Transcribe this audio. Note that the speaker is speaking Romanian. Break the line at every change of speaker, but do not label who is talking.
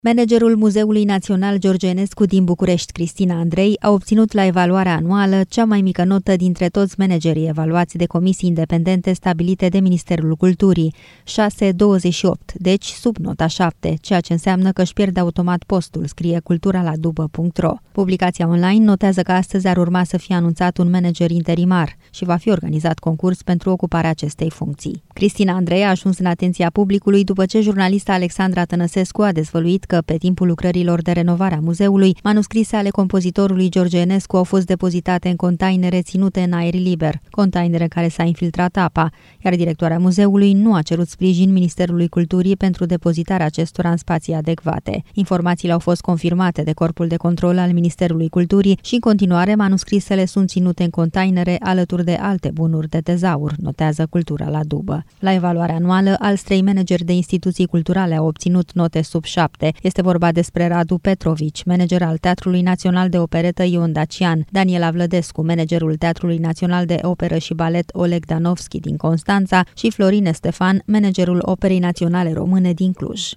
Managerul Muzeului Național George Enescu din București, Cristina Andrei, a obținut la evaluarea anuală cea mai mică notă dintre toți managerii evaluați de comisii independente stabilite de Ministerul Culturii, 6,28, deci sub nota 7, ceea ce înseamnă că își pierde automat postul, scrie culturaladubă.ro. Publicația online notează că astăzi ar urma să fie anunțat un manager interimar și va fi organizat concurs pentru ocuparea acestei funcții. Cristina Andrei a ajuns în atenția publicului după ce jurnalista Alexandra Tănăsescu a dezvăluit că pe timpul lucrărilor de renovare a muzeului, manuscrise ale compozitorului George Enescu au fost depozitate în containere ținute în aer liber, containere care s-a infiltrat apa, iar directoarea muzeului nu a cerut sprijin Ministerului Culturii pentru depozitarea acestora în spații adecvate. Informațiile au fost confirmate de Corpul de Control al Ministerului Culturii și, în continuare, manuscrisele sunt ținute în containere alături de alte bunuri de tezaur, notează Cultura la Dubă. La evaluarea anuală, alți 3 manageri de instituții culturale au obținut note sub 7. Este vorba despre Radu Petrovici, manager al Teatrului Național de Operetă Ion Dacian, Daniela Vlădescu, managerul Teatrului Național de Operă și Balet Oleg Danovski din Constanța și Florine Stefan, managerul Operei Naționale Române din Cluj.